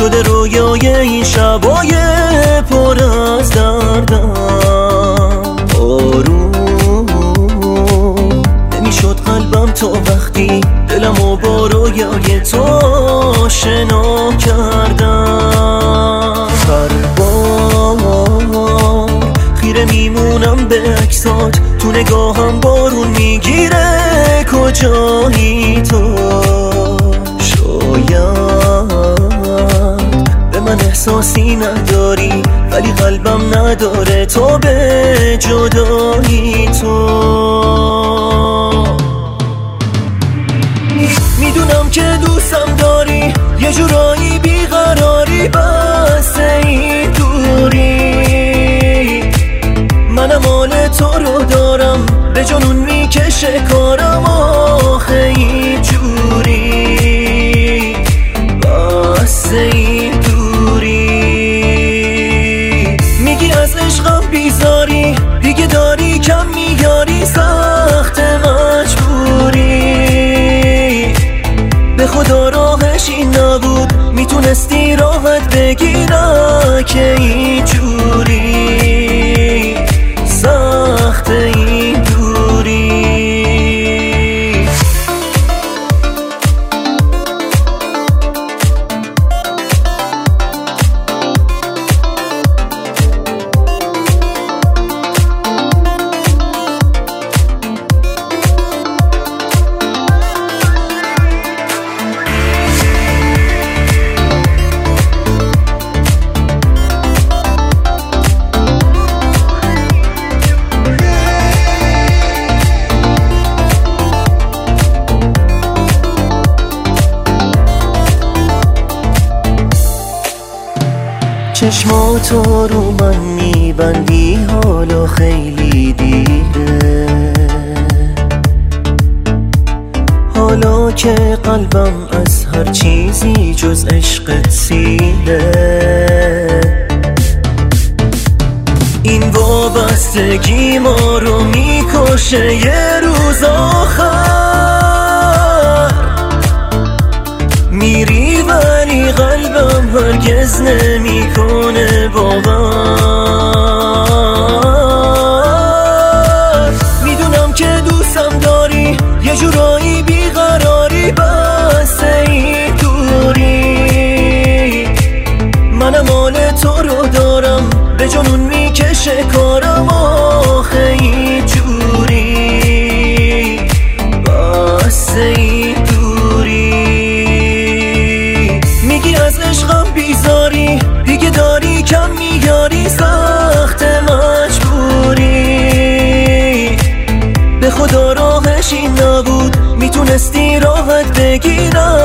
شده رویای این شبای پر از دردم. آروم نمیشد قلبم تا وقتی دلمو با رویای تو آشنا کردم. هر بار خیره میمونم به عکسات، تو نگاهم بارون میگیره کجایی تو. شاید به من احساسی نداری ولی قلبم نداره تو به جدایی تو. میدونم که دوستم داری، یه جورایی بیقراری، بس این دوری منم حال تو رو دارم، به جنون میکشه کارم آخه این جوری، بس این دوری. میگی از عشقم بیزاری، دیگه داری کم میاری، سخت مجبوری. به خدا راهش این نبود، میتونستی راحت بگی نه که این جوری، سخت این دوری. چشماتو رو من میبندی حالا خیلی دیره، حالا که قلبم از هر چیزی جز عشقت سیره. این وابستگی ما رو میکشه یه روز آخر، میری ولی قلبم هرگز نمیکنه باور. میدونم که دوستم داری، یه جورایی بیقراری، بس این دوری منم حال تو رو دارم، به جنون میکشه کارم آخه این جوری، بس این دوری. میگی از عشقم بیزاری، دیگه داری کم میاری، سخت مجبوری. به خدا راهش این نبود، میتونستی راحت بگی نه